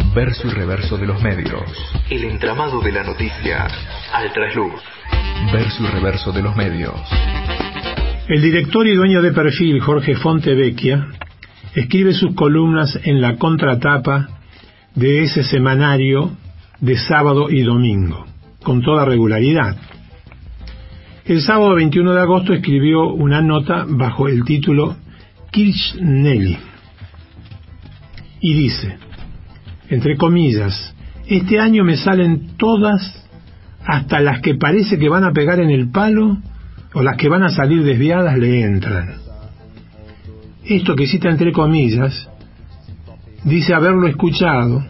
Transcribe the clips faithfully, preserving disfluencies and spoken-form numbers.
Verso y reverso de los medios. El entramado de la noticia al trasluz. Verso y reverso de los medios. El director y dueño de Perfil, Jorge Fontevecchia, escribe sus columnas en la contratapa de ese semanario de sábado y domingo, con toda regularidad. El sábado veintiuno de agosto escribió una nota bajo el título Kirchnelli y dice, entre comillas, este año me salen todas, hasta las que parece que van a pegar en el palo o las que van a salir desviadas le entran. Esto que cita entre comillas dice haberlo escuchado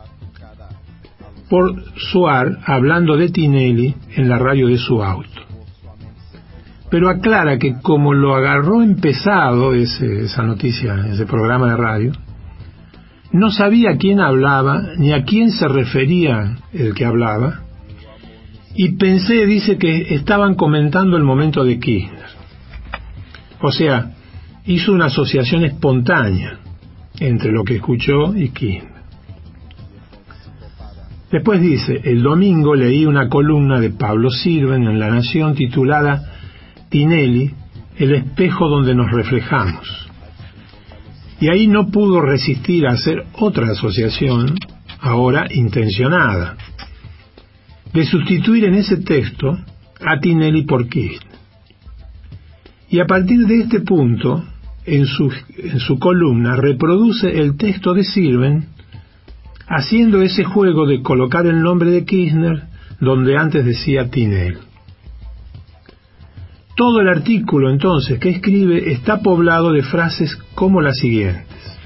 por Suar hablando de Tinelli en la radio de su auto. Pero aclara que como lo agarró empezado ese, esa noticia, ese programa de radio, no sabía quién hablaba ni a quién se refería el que hablaba, y pensé, dice, que estaban comentando el momento de Kirchner. O sea, hizo una asociación espontánea entre lo que escuchó y Kirchner. Después dice, el domingo leí una columna de Pablo Sirven en La Nación titulada Tinelli, el espejo donde nos reflejamos. Y ahí no pudo resistir a hacer otra asociación, ahora intencionada, de sustituir en ese texto a Tinelli por Kirchner. Y a partir de este punto, en su, en su columna, reproduce el texto de Sirven, haciendo ese juego de colocar el nombre de Kirchner donde antes decía Tinelli. Todo el artículo, entonces, que escribe está poblado de frases como las siguientes.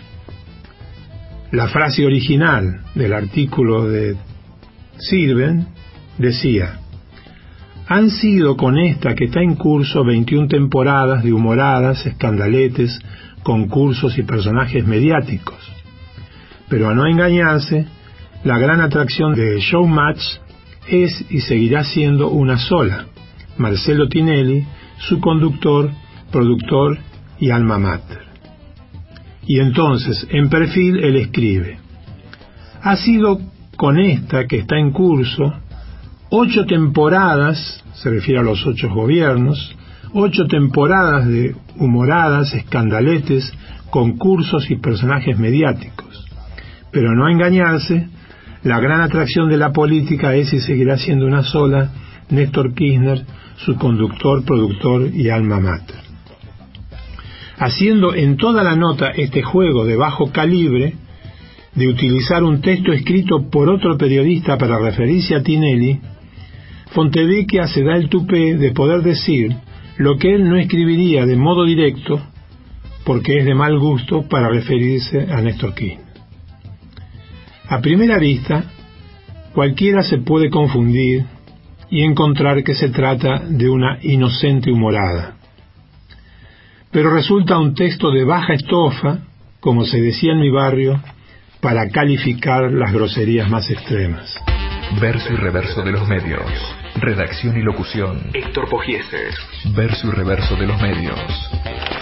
La frase original del artículo de Sirven decía: han sido con esta que está en curso veintiuna temporadas de humoradas, escandaletes, concursos y personajes mediáticos. Pero a no engañarse, la gran atracción de Showmatch es y seguirá siendo una sola: Marcelo Tinelli, su conductor, productor y alma mater. Y entonces, en Perfil, él escribe: ha sido con esta que está en curso ocho temporadas, se refiere a los ocho gobiernos, ocho temporadas de humoradas, escandaletes, concursos y personajes mediáticos. Pero a no engañarse, la gran atracción de la política es y seguirá siendo una sola: Néstor Kirchner, su conductor, productor y alma mater. Haciendo en toda la nota este juego de bajo calibre, de utilizar un texto escrito por otro periodista para referirse a Tinelli, Fontevecchia se da el tupé de poder decir lo que él no escribiría de modo directo, porque es de mal gusto para referirse a Néstor Kirchner. A primera vista, cualquiera se puede confundir y encontrar que se trata de una inocente humorada. Pero resulta un texto de baja estofa, como se decía en mi barrio, para calificar las groserías más extremas. Verso y reverso de los medios. Redacción y locución: Héctor Pogiese. Verso y reverso de los medios.